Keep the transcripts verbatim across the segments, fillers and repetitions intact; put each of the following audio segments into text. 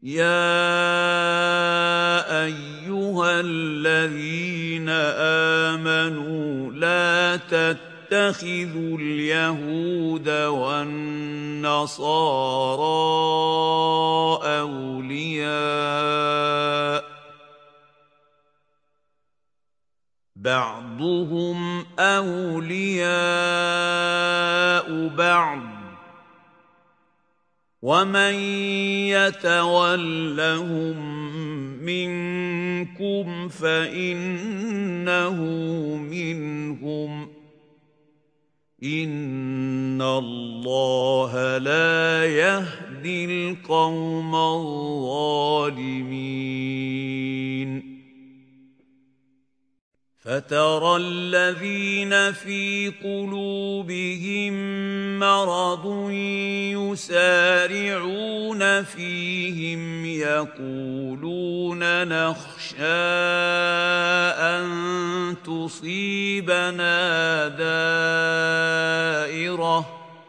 يَا أَيُّهَا الَّذِينَ آمَنُوا لَا تَتَّخِذُوا الْيَهُودَ وَالنَّصَارَىٰ أَوْلِيَاءَ ۘ بَعْضُهُمْ أَوْلِيَاءُ بَعْضٍ ۚ وَمَن يَتَوَلَّهُم مِّنكُمْ فَإِنَّهُ مِنْهُمْ ۗ إِنَّ اللَّهَ لَا يَهْدِي الْقَوْمَ الظَّالِمِينَ فَتَرَى الَّذِينَ فِي قُلُوبِهِم مَّرَضٌ يُسَارِعُونَ فِيهِمْ يَقُولُونَ نَخْشَىٰ أَن تُصِيبَنَا دَائِرَةٌ ۚ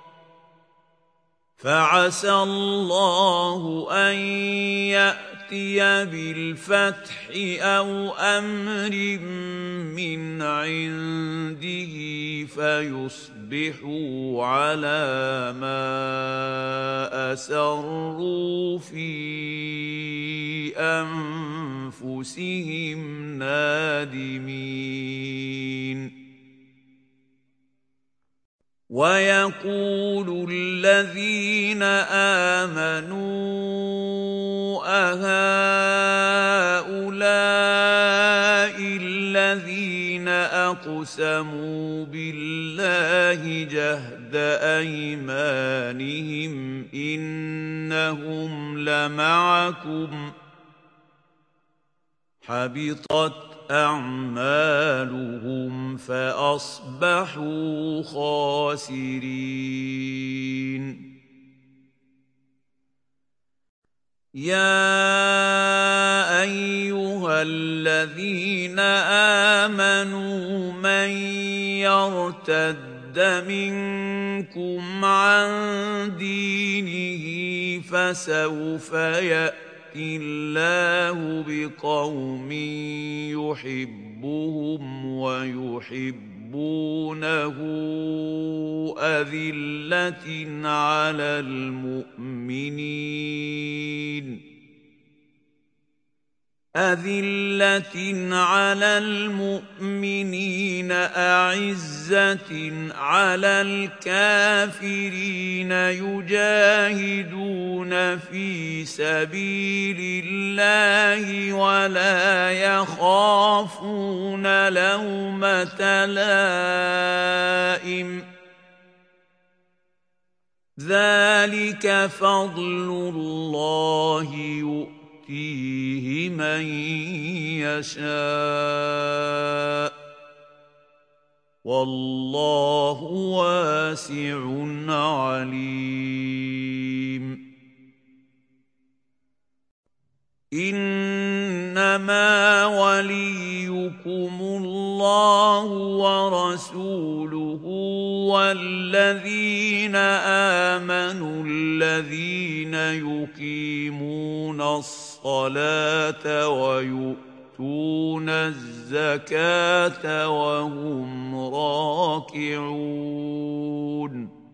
فَعَسَى اللَّهُ أَن يَأْتِيَ بِالْفَتْحِ أَوْ أَمْرٍ مِّنْ عِندِهِ فَيُصْبِحُوا عَلَىٰ مَا أَسَرُّوا فِي أَنفُسِهِمْ نَادِمِينَ وَيَقُولُ الَّذِينَ آمَنُوا أَهَٰؤُلَاءِ الَّذِينَ أَقْسَمُوا بِاللَّهِ جَهْدَ أَيْمَانِهِمْ إِنَّهُمْ لَمَعَكُمْ ۚ حَبِطَتْ أَعْمَالُهُمْ فَأَصْبَحُوا خَاسِرِينَ يَا أَيُّهَا الَّذِينَ آمَنُوا مَن يَرْتَدَّ مِنكُمْ عَن دِينِهِ فَسَوْفَ يَأْتِي اللَّهُ بِقَوْمٍ يُحِبُّهُمْ وَيُحِبُّونَهُ أَذِلَّةٍ عَلَى الْمُؤْمِنِينَ أَذِلَّةٍ عَلَى الْمُؤْمِنِينَ أَعِزَّةٍ عَلَى الْكَافِرِينَ يُجَاهِدُونَ فِي سَبِيلِ اللَّهِ وَلَا يَخَافُونَ لَوْمَةَ لَائِمٍ ۚ ذَلِكَ فَضْلُ اللَّهِ يُؤْتِيهِ يُؤْتِيهِ مَن يَشَاءُ ۚ وَاللَّهُ وَاسِعٌ عَلِيمٌ إِنَّمَا وَلِيُّكُمُ اللَّهُ وَرَسُولُهُ وَالَّذِينَ آمَنُوا الَّذِينَ يُقِيمُونَ الصَّلَاةَ وَيُؤْتُونَ الزَّكَاةَ وَهُمْ رَاكِعُونَ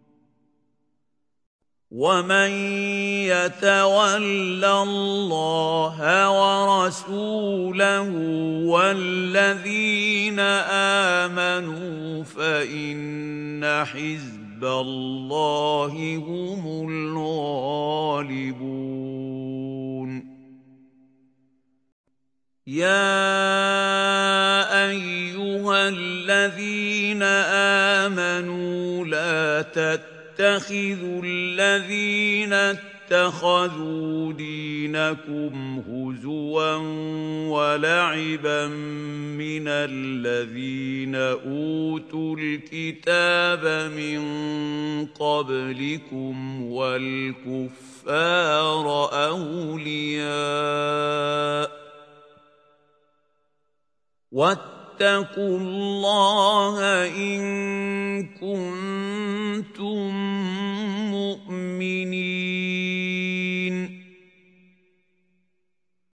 وَمَن يَتَوَلَّ اللَّهَ وَرَسُولَهُ وَالَّذِينَ آمَنُوا فَإِنَّ حِزْبَ اللَّهِ هُمُ الْغَالِبُونَ يَا أَيُّهَا الَّذِينَ آمَنُوا لَا تَتَّخِذُوا اتَّخِذُوا الَّذِينَ اتَّخَذُوا دِينَكُمْ هُزُوًا وَلَعِبًا مِّنَ الَّذِينَ أُوتُوا الْكِتَابَ مِن قَبْلِكُمْ وَالْكُفَّارَ أَوْلِيَاءَ ۚ وَاتَّقُوا اللَّهَ إِن كُنتُم مُّؤْمِنِينَ